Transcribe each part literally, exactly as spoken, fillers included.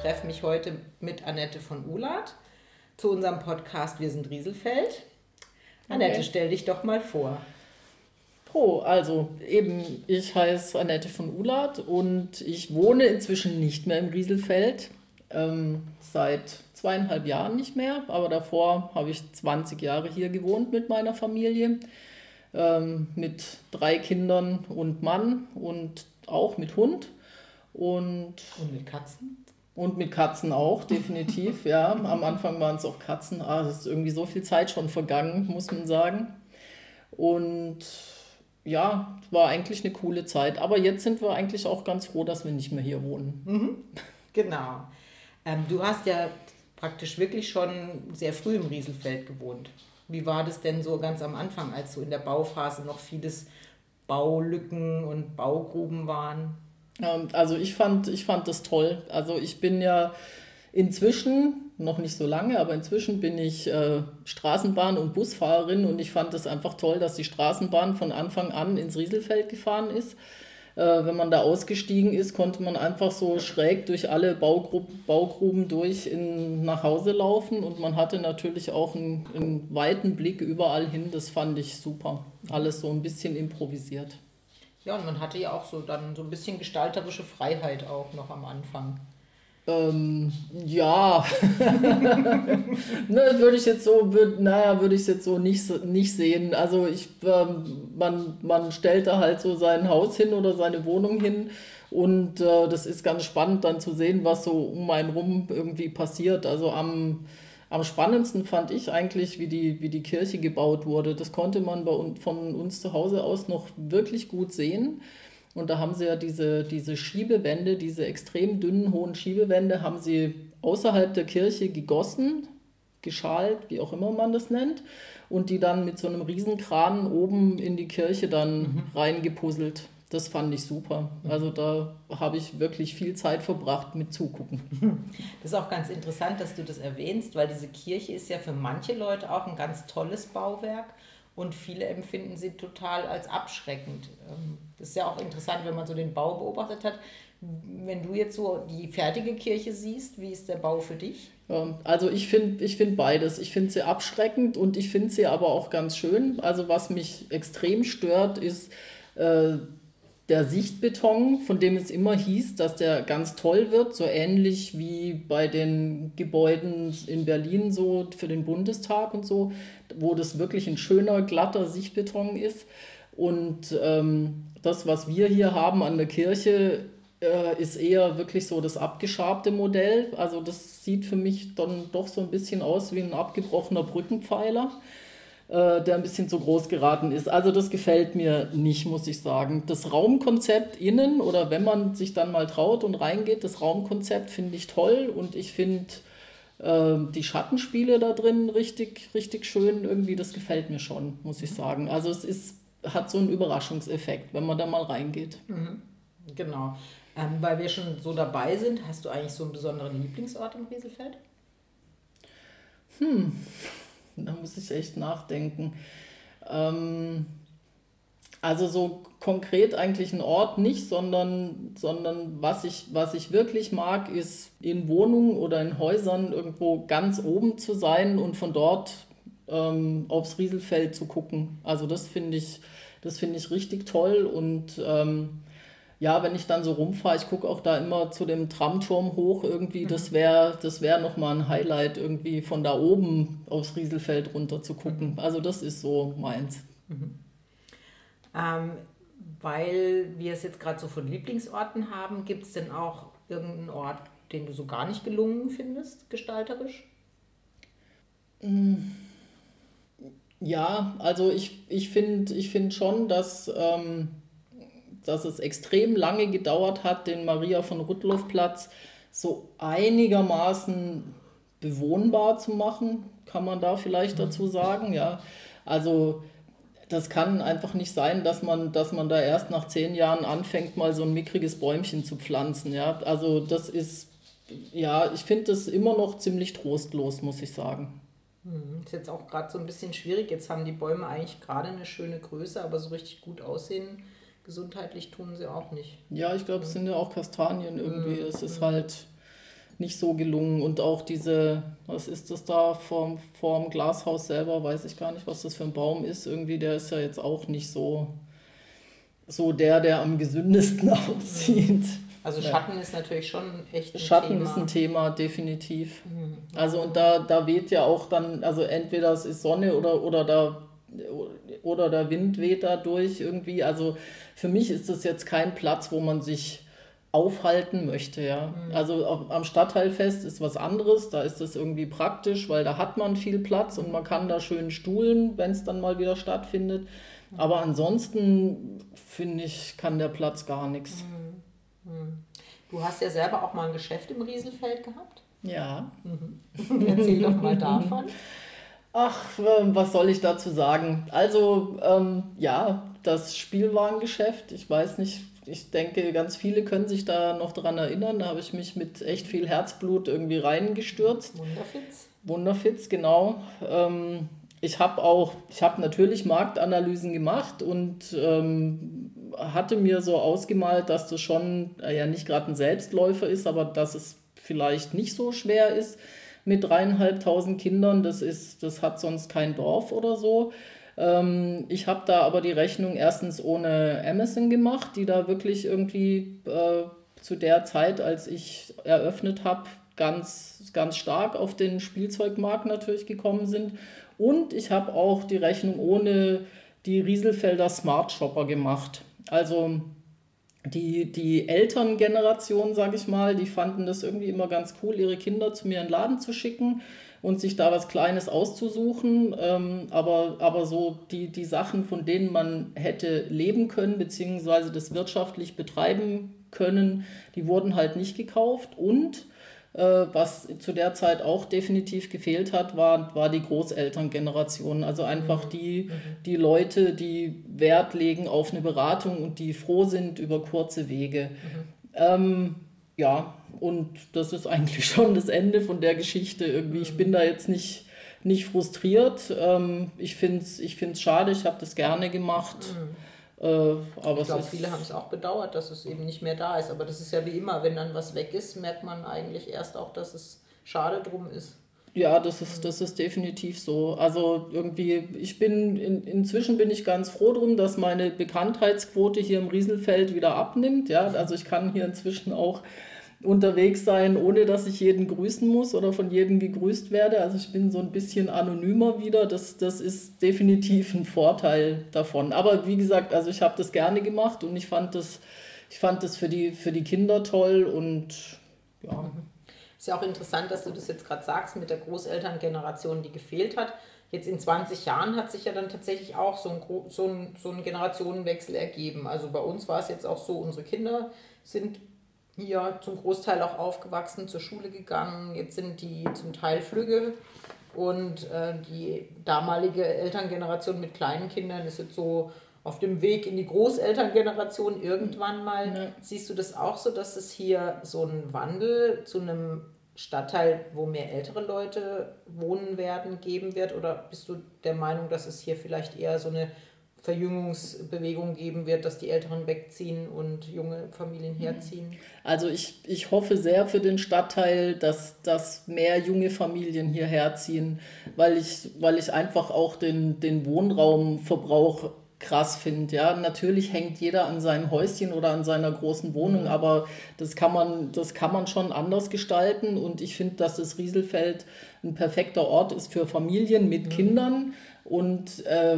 treffe mich heute mit Annette von Uhlert zu unserem Podcast Wir sind Rieselfeld. Annette, okay. Stell dich doch mal vor. Oh, also eben, ich heiße Annette von Uhlert und ich wohne inzwischen nicht mehr im Rieselfeld, ähm, seit zweieinhalb Jahren nicht mehr, aber davor habe ich zwanzig Jahre hier gewohnt mit meiner Familie, ähm, mit drei Kindern und Mann und auch mit Hund. Und, und mit Katzen? Und mit Katzen auch, definitiv, ja. Am Anfang waren es auch Katzen, ah, es ist irgendwie so viel Zeit schon vergangen, muss man sagen. Und ja, war eigentlich eine coole Zeit. Aber jetzt sind wir eigentlich auch ganz froh, dass wir nicht mehr hier wohnen. Mhm, genau. Ähm, du hast ja praktisch wirklich schon sehr früh im Rieselfeld gewohnt. Wie war das denn so ganz am Anfang, als so in der Bauphase noch vieles Baulücken und Baugruben waren? Also ich fand, ich fand das toll. Also ich bin ja inzwischen, noch nicht so lange, aber inzwischen bin ich äh, Straßenbahn- und Busfahrerin und ich fand es einfach toll, dass die Straßenbahn von Anfang an ins Rieselfeld gefahren ist. Äh, wenn man da ausgestiegen ist, konnte man einfach so schräg durch alle Baugruppen, Baugruben durch in, nach Hause laufen und man hatte natürlich auch einen, einen weiten Blick überall hin. Das fand ich super. Alles so ein bisschen improvisiert. Ja, und man hatte ja auch so dann so ein bisschen gestalterische Freiheit auch noch am Anfang. Ähm, ja, ne, würde ich jetzt so, würd, naja, würde ich jetzt so nicht, nicht sehen. Also ich, ähm, man, man stellt da halt so sein Haus hin oder seine Wohnung hin und äh, das ist ganz spannend dann zu sehen, was so um einen rum irgendwie passiert. Also am, am spannendsten fand ich eigentlich, wie die, wie die Kirche gebaut wurde. Das konnte man bei uns, von uns zu Hause aus noch wirklich gut sehen. Und da haben sie ja diese, diese Schiebewände, diese extrem dünnen, hohen Schiebewände, haben sie außerhalb der Kirche gegossen, geschalt, wie auch immer man das nennt, und die dann mit so einem Riesenkran oben in die Kirche dann mhm. reingepuzzelt. Das fand ich super. Also da habe ich wirklich viel Zeit verbracht mit Zugucken. Das ist auch ganz interessant, dass du das erwähnst, weil diese Kirche ist ja für manche Leute auch ein ganz tolles Bauwerk. Und viele empfinden sie total als abschreckend. Das ist ja auch interessant, wenn man so den Bau beobachtet hat. Wenn du jetzt so die fertige Kirche siehst, wie ist der Bau für dich? Also ich finde ich find beides. Ich finde sie abschreckend und ich finde sie aber auch ganz schön. Also was mich extrem stört, ist äh, der Sichtbeton, von dem es immer hieß, dass der ganz toll wird, so ähnlich wie bei den Gebäuden in Berlin so für den Bundestag und so, wo das wirklich ein schöner, glatter Sichtbeton ist. Und ähm, das, was wir hier haben an der Kirche, äh, ist eher wirklich so das abgeschabte Modell. Also das sieht für mich dann doch so ein bisschen aus wie ein abgebrochener Brückenpfeiler, der ein bisschen zu groß geraten ist. Also das gefällt mir nicht, muss ich sagen. Das Raumkonzept innen oder wenn man sich dann mal traut und reingeht, das Raumkonzept finde ich toll und ich finde äh, die Schattenspiele da drin richtig, richtig schön. Irgendwie, das gefällt mir schon, muss ich sagen. Also es ist, hat so einen Überraschungseffekt, wenn man da mal reingeht. Mhm. Genau. Ähm, weil wir schon so dabei sind, hast du eigentlich so einen besonderen Lieblingsort im Rieselfeld? Hm... Da muss ich echt nachdenken. Ähm, also so konkret eigentlich ein Ort nicht, sondern, sondern was ich, was ich wirklich mag, ist in Wohnungen oder in Häusern irgendwo ganz oben zu sein und von dort ähm, aufs Rieselfeld zu gucken. Also das finde ich, das finde ich richtig toll und ähm, ja, wenn ich dann so rumfahre, ich gucke auch da immer zu dem Tramturm hoch irgendwie, das wäre das wär nochmal ein Highlight, irgendwie von da oben aufs Rieselfeld runter zu gucken. Also das ist so meins. Mhm. Ähm, weil wir es jetzt gerade so von Lieblingsorten haben, gibt es denn auch irgendeinen Ort, den du so gar nicht gelungen findest, gestalterisch? Ja, also ich, ich finde ich find schon, dass... Ähm, dass es extrem lange gedauert hat, den Maria von Rudloff-Platz so einigermaßen bewohnbar zu machen, kann man da vielleicht dazu sagen. Ja. Also das kann einfach nicht sein, dass man, dass man da erst nach zehn Jahren anfängt, mal so ein mickriges Bäumchen zu pflanzen. Ja. Also das ist, ja, ich finde das immer noch ziemlich trostlos, muss ich sagen. Hm, ist jetzt auch gerade so ein bisschen schwierig. Jetzt haben die Bäume eigentlich gerade eine schöne Größe, aber so richtig gut aussehen gesundheitlich tun sie auch nicht. Ja, ich glaube, es sind ja auch Kastanien irgendwie. Es ist halt, nicht so gelungen. Und auch diese, was ist das da vorm, vorm Glashaus selber, weiß ich gar nicht, was das für ein Baum ist. Irgendwie, der ist ja jetzt auch nicht so, so der, der am gesündesten aussieht. Also Schatten ja. ist natürlich schon echt ein Schatten Thema. ist ein Thema, definitiv. Mhm. Also und da, da weht ja auch dann, also entweder es ist Sonne oder, oder, da, oder der Wind weht da durch irgendwie. Also für mich ist das jetzt kein Platz, wo man sich aufhalten möchte. Ja. Mhm. Also am Stadtteilfest ist was anderes, da ist das irgendwie praktisch, weil da hat man viel Platz und man kann da schön stuhlen, wenn es dann mal wieder stattfindet. Mhm. Aber ansonsten, finde ich, kann der Platz gar nichts. Mhm. Du hast ja selber auch mal ein Geschäft im Rieselfeld gehabt. Ja. Mhm. Erzähl doch mal davon. Ach, was soll ich dazu sagen? Also, ähm, ja, das Spielwarengeschäft, ich weiß nicht, ich denke, ganz viele können sich da noch dran erinnern. Da habe ich mich mit echt viel Herzblut irgendwie reingestürzt. Wunderfitz. Wunderfitz, genau. Ähm, ich habe auch, ich habe natürlich Marktanalysen gemacht und ähm, hatte mir so ausgemalt, dass das schon äh, ja nicht gerade ein Selbstläufer ist, aber dass es vielleicht nicht so schwer ist mit dreieinhalbtausend Kindern. Das ist, das hat sonst kein Dorf oder so. Ähm, ich habe da aber die Rechnung erstens ohne Amazon gemacht, die da wirklich irgendwie äh, zu der Zeit, als ich eröffnet habe, ganz, ganz stark auf den Spielzeugmarkt natürlich gekommen sind. Und ich habe auch die Rechnung ohne die Rieselfelder Smart Shopper gemacht. Also die, die Elterngeneration, sage ich mal, die fanden das irgendwie immer ganz cool, ihre Kinder zu mir in den Laden zu schicken und sich da was Kleines auszusuchen. Ähm, aber, aber so die, die Sachen, von denen man hätte leben können, beziehungsweise das wirtschaftlich betreiben können, die wurden halt nicht gekauft. Und was zu der Zeit auch definitiv gefehlt hat, war, war die Großelterngeneration. Also einfach die, die Leute, die Wert legen auf eine Beratung und die froh sind über kurze Wege. Mhm. Ähm, ja, und das ist eigentlich schon das Ende von der Geschichte. Irgendwie, ich bin da jetzt nicht, nicht frustriert. Ähm, ich finde es ich find's schade, ich habe das gerne gemacht. Mhm. Aber ich glaube, viele haben es auch bedauert, dass es eben nicht mehr da ist. Aber das ist ja wie immer, wenn dann was weg ist, merkt man eigentlich erst auch, dass es schade drum ist. Ja, das ist, das ist definitiv so. Also irgendwie, ich bin, in, inzwischen bin ich ganz froh drum, dass meine Bekanntheitsquote hier im Rieselfeld wieder abnimmt. Ja, also ich kann hier inzwischen auch unterwegs sein, ohne dass ich jeden grüßen muss oder von jedem gegrüßt werde. Also ich bin so ein bisschen anonymer wieder. Das, das ist definitiv ein Vorteil davon. Aber wie gesagt, also ich habe das gerne gemacht und ich fand das, ich fand das für die, für die Kinder toll und ja. Ist ja auch interessant, dass du das jetzt gerade sagst mit der Großelterngeneration, die gefehlt hat. Jetzt in zwanzig Jahren hat sich ja dann tatsächlich auch so ein, so ein, so ein Generationenwechsel ergeben. Also bei uns war es jetzt auch so, unsere Kinder sind hier zum Großteil auch aufgewachsen, zur Schule gegangen. Jetzt sind die zum Teil Flügge und äh, die damalige Elterngeneration mit kleinen Kindern ist jetzt so auf dem Weg in die Großelterngeneration irgendwann mal. Ja. Siehst du das auch so, dass es hier so einen Wandel zu einem Stadtteil, wo mehr ältere Leute wohnen werden, geben wird? Oder bist du der Meinung, dass es hier vielleicht eher so eine Verjüngungsbewegung geben wird, dass die Älteren wegziehen und junge Familien herziehen? Also ich, ich hoffe sehr für den Stadtteil, dass, dass mehr junge Familien hierher ziehen, weil ich, weil ich einfach auch den, den Wohnraumverbrauch krass finde. Ja, natürlich hängt jeder an seinem Häuschen oder an seiner großen Wohnung, aber das kann man, das kann man schon anders gestalten und ich finde, dass das Rieselfeld ein perfekter Ort ist für Familien mit mhm. Kindern und äh,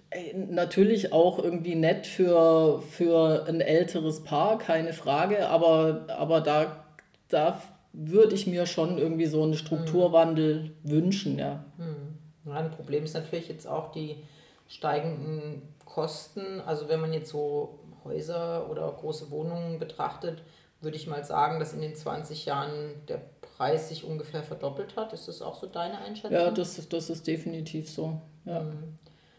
natürlich auch irgendwie nett für, für ein älteres Paar, keine Frage, aber, aber da, da würde ich mir schon irgendwie so einen Strukturwandel mhm. wünschen. Ja. Mhm. Ja, ein Problem ist natürlich jetzt auch die steigenden Kosten. Also wenn man jetzt so Häuser oder große Wohnungen betrachtet, würde ich mal sagen, dass in den zwanzig Jahren der Preis sich ungefähr verdoppelt hat. Ist das auch so deine Einschätzung? Ja, das, das ist definitiv so. Ja. Mhm.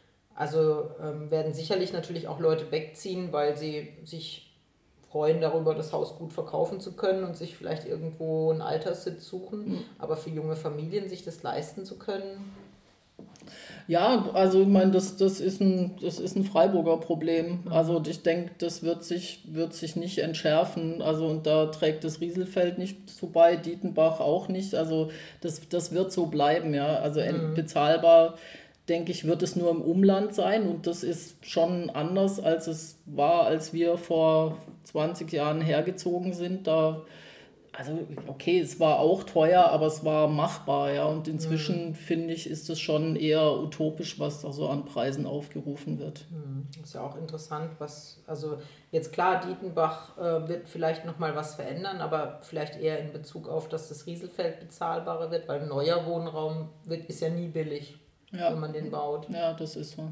Also ähm, werden sicherlich natürlich auch Leute wegziehen, weil sie sich freuen darüber, das Haus gut verkaufen zu können und sich vielleicht irgendwo einen Alterssitz suchen. Mhm. Aber für junge Familien sich das leisten zu können, Ja, also ich meine, das, das ist ein, das ist ein Freiburger Problem. Also ich denke, das wird sich, wird sich nicht entschärfen. Also und da trägt das Rieselfeld nicht so bei, Dietenbach auch nicht. Also das, das wird so bleiben, ja. Also ent- bezahlbar, denke ich, wird es nur im Umland sein und das ist schon anders, als es war, als wir vor zwanzig Jahren hergezogen sind. Da also, okay, es war auch teuer, aber es war machbar, ja. Und inzwischen, finde ich, ist es schon eher utopisch, was da so an Preisen aufgerufen wird. Ist ja auch interessant, was, also jetzt klar, Dietenbach äh, wird vielleicht nochmal was verändern, aber vielleicht eher in Bezug auf, dass das Rieselfeld bezahlbarer wird, weil neuer Wohnraum wird, ist ja nie billig, Ja, wenn man den baut. ja, das ist so.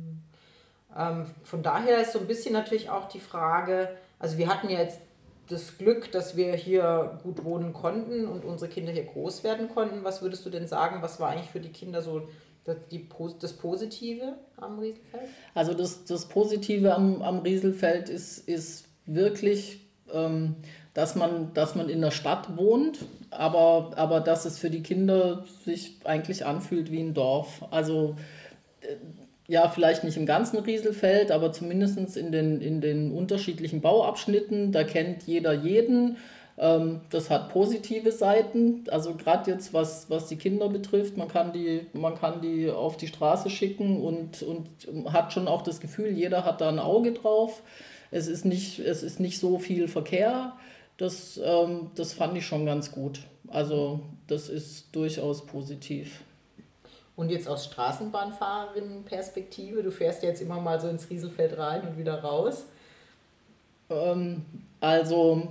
Ähm, von daher ist so ein bisschen natürlich auch die Frage, also wir hatten ja jetzt das Glück, dass wir hier gut wohnen konnten und unsere Kinder hier groß werden konnten. Was würdest du denn sagen, was war eigentlich für die Kinder so das, die, das Positive am Rieselfeld? Also das, das Positive am, am Rieselfeld ist, ist wirklich, ähm, dass man, dass man in der Stadt wohnt, aber, aber dass es für die Kinder sich eigentlich anfühlt wie ein Dorf. Also ja, vielleicht nicht im ganzen Rieselfeld, aber zumindest in den, in den unterschiedlichen Bauabschnitten, da kennt jeder jeden. Ähm, das hat positive Seiten, also gerade jetzt was, was die Kinder betrifft, man kann die, man kann die auf die Straße schicken und, und hat schon auch das Gefühl, jeder hat da ein Auge drauf. Es ist nicht, es ist nicht so viel Verkehr, das, ähm, das fand ich schon ganz gut. Also das ist durchaus positiv. Und jetzt aus Straßenbahnfahrerinnenperspektive, du fährst ja jetzt immer mal so ins Rieselfeld rein und wieder raus. Ähm, also,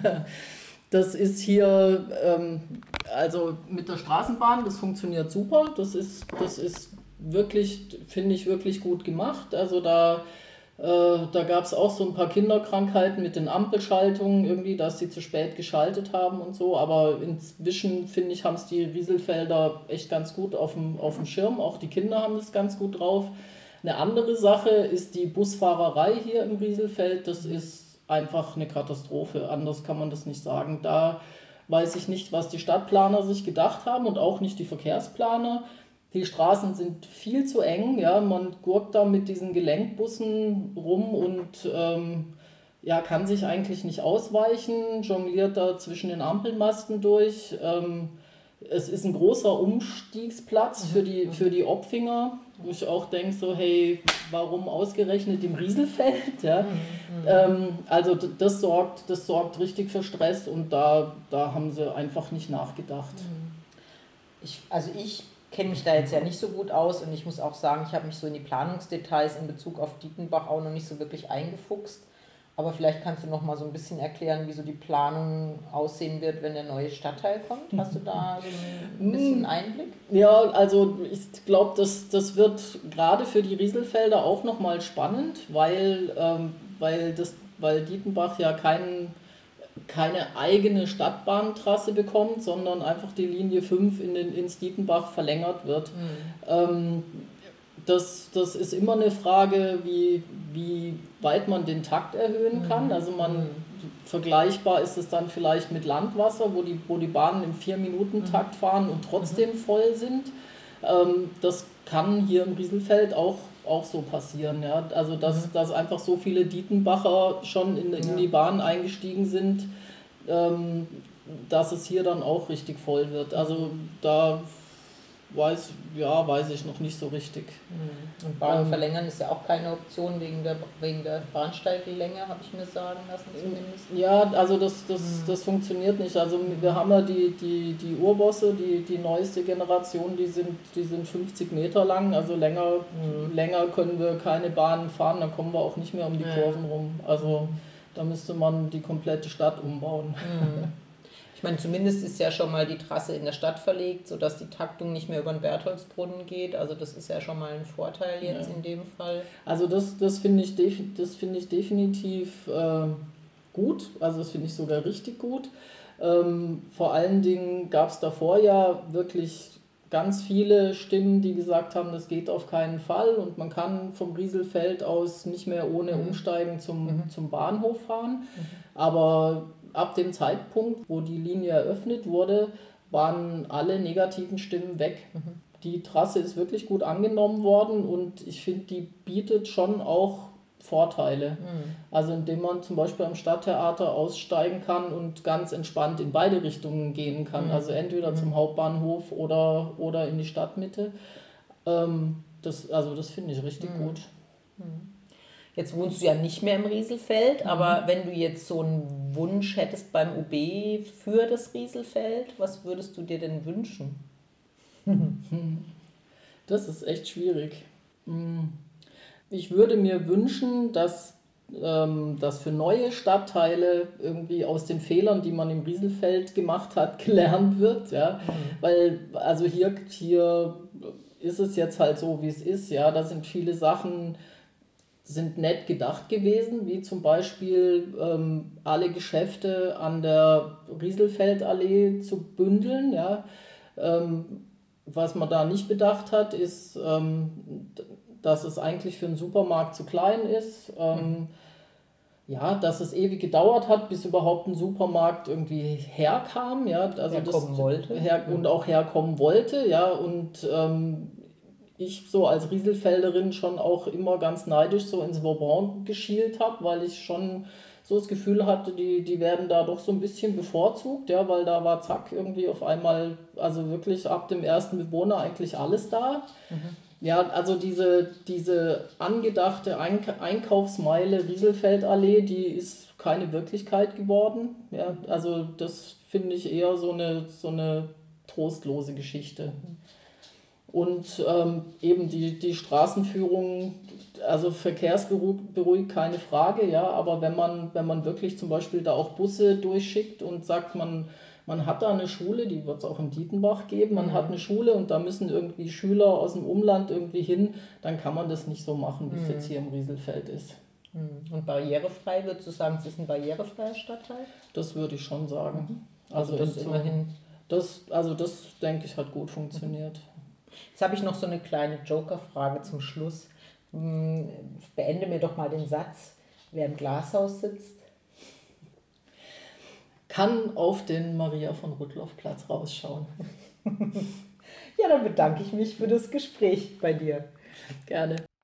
das ist hier, ähm, also mit der Straßenbahn, das funktioniert super. Das ist, das ist wirklich, finde ich, wirklich gut gemacht. Also da, äh, da gab es auch so ein paar Kinderkrankheiten mit den Ampelschaltungen, irgendwie, dass sie zu spät geschaltet haben und so. Aber inzwischen, finde ich, haben es die Rieselfelder echt ganz gut auf dem, auf dem Schirm. Auch die Kinder haben es ganz gut drauf. Eine andere Sache ist die Busfahrerei hier im Rieselfeld. Das ist einfach eine Katastrophe, anders kann man das nicht sagen. Da weiß ich nicht, was die Stadtplaner sich gedacht haben und auch nicht die Verkehrsplaner. Die Straßen sind viel zu eng, ja, man gurkt da mit diesen Gelenkbussen rum und ähm, ja, kann sich eigentlich nicht ausweichen, jongliert da zwischen den Ampelmasten durch. Ähm, es ist ein großer Umstiegsplatz für die, für die Opfinger, wo ich auch denke, so, hey, warum ausgerechnet im Rieselfeld? Ja? Mhm. Ähm, also das sorgt, das sorgt richtig für Stress und da, da haben sie einfach nicht nachgedacht. Ich, also ich kenne mich da jetzt ja nicht so gut aus und ich muss auch sagen, ich habe mich so in die Planungsdetails in Bezug auf Dietenbach auch noch nicht so wirklich eingefuchst. Aber vielleicht kannst du noch mal so ein bisschen erklären, wie so die Planung aussehen wird, wenn der neue Stadtteil kommt. Hast du da so ein bisschen Einblick? Ja, also ich glaube, das, das wird gerade für die Rieselfelder auch noch mal spannend, weil, ähm, weil, das, weil Dietenbach ja kein, keine eigene Stadtbahntrasse bekommt, sondern einfach die Linie fünf in den, ins Dietenbach verlängert wird. Mhm. Ähm, Das, das ist immer eine Frage, wie, wie weit man den Takt erhöhen kann. Also man, vergleichbar ist es dann vielleicht mit Landwasser, wo die, wo die Bahnen im vier Minuten Takt fahren und trotzdem voll sind. Ähm, das kann hier im Rieselfeld auch, auch so passieren. Ja? Also dass, dass einfach so viele Dietenbacher schon in, in die Bahn eingestiegen sind, ähm, dass es hier dann auch richtig voll wird. Also da Weiß, ja, weiß ich noch nicht so richtig. Und Bahn ähm, verlängern ist ja auch keine Option wegen der, wegen der Bahnsteiglänge, habe ich mir sagen lassen zumindest. Ja, also das, das, das funktioniert nicht. Also wir haben ja die, die, die Urbosse, die, die neueste Generation, die sind, die sind fünfzig Meter lang, also länger, mhm. länger können wir keine Bahnen fahren, dann kommen wir auch nicht mehr um die ja. Kurven rum. Also da müsste man die komplette Stadt umbauen. Mhm. Ich meine, zumindest ist ja schon mal die Trasse in der Stadt verlegt, sodass die Taktung nicht mehr über den Bertholdsbrunnen geht. Also das ist ja schon mal ein Vorteil jetzt ja. in dem Fall. Also das, das finde ich, das find ich definitiv äh, gut. Also das finde ich sogar richtig gut. Ähm, vor allen Dingen gab es davor ja wirklich ganz viele Stimmen, die gesagt haben, das geht auf keinen Fall und man kann vom Rieselfeld aus nicht mehr ohne mhm. Umsteigen zum, mhm. zum Bahnhof fahren. Mhm. Aber ab dem Zeitpunkt, wo die Linie eröffnet wurde, waren alle negativen Stimmen weg. Mhm. die Trasse ist wirklich gut angenommen worden und ich finde, die bietet schon auch Vorteile. Mhm. Also indem man zum Beispiel am Stadttheater aussteigen kann und ganz entspannt in beide Richtungen gehen kann. Mhm. Also entweder mhm. zum Hauptbahnhof oder, oder in die Stadtmitte. Ähm, das, also das finde ich richtig mhm. gut. Jetzt wohnst du ja nicht mehr im Rieselfeld, mhm. aber wenn du jetzt so einen Wunsch hättest beim U B für das Rieselfeld, was würdest du dir denn wünschen? Das ist echt schwierig. Ich würde mir wünschen, dass, ähm, dass für neue Stadtteile irgendwie aus den Fehlern, die man im Rieselfeld gemacht hat, gelernt wird. Ja? Mhm. Weil, also hier, hier ist es jetzt halt so, wie es ist. Ja? Da sind viele Sachen, sind nett gedacht gewesen, wie zum Beispiel ähm, alle Geschäfte an der Rieselfeldallee zu bündeln. Ja? Ähm, was man da nicht bedacht hat, ist, ähm, dass es eigentlich für einen Supermarkt zu klein ist. Ähm, ja, dass es ewig gedauert hat, bis überhaupt ein Supermarkt irgendwie herkam. Ja? Also herkommen das, wollte. Her, und auch herkommen wollte. Ja? Und ähm, ich so als Rieselfelderin schon auch immer ganz neidisch so ins Vauban geschielt habe, weil ich schon so das Gefühl hatte, die, die werden da doch so ein bisschen bevorzugt, ja, weil da war zack irgendwie auf einmal, also wirklich ab dem ersten Bewohner eigentlich alles da. Mhm. Ja, also diese, diese angedachte Eink- Einkaufsmeile Rieselfeldallee, die ist keine Wirklichkeit geworden. Ja, also das finde ich eher so eine, so eine trostlose Geschichte. Und ähm, eben die, die Straßenführung, also verkehrsberuhigt, keine Frage, ja, aber wenn man, wenn man wirklich zum Beispiel da auch Busse durchschickt und sagt, man, man hat da eine Schule, die wird es auch in Dietenbach geben, man mhm. hat eine Schule und da müssen irgendwie Schüler aus dem Umland irgendwie hin, dann kann man das nicht so machen, wie es mhm. jetzt hier im Rieselfeld ist. Und barrierefrei, würdest du sagen, es ist ein barrierefreier Stadtteil? Das würde ich schon sagen. Mhm. Also, also das immerhin. Das, also das, denke ich, hat gut funktioniert. Jetzt habe ich noch so eine kleine Joker-Frage zum Schluss. Beende mir doch mal den Satz. Wer im Glashaus sitzt, kann auf den Maria von Rudloff-Platz rausschauen. Ja, dann bedanke ich mich für das Gespräch bei dir. Gerne.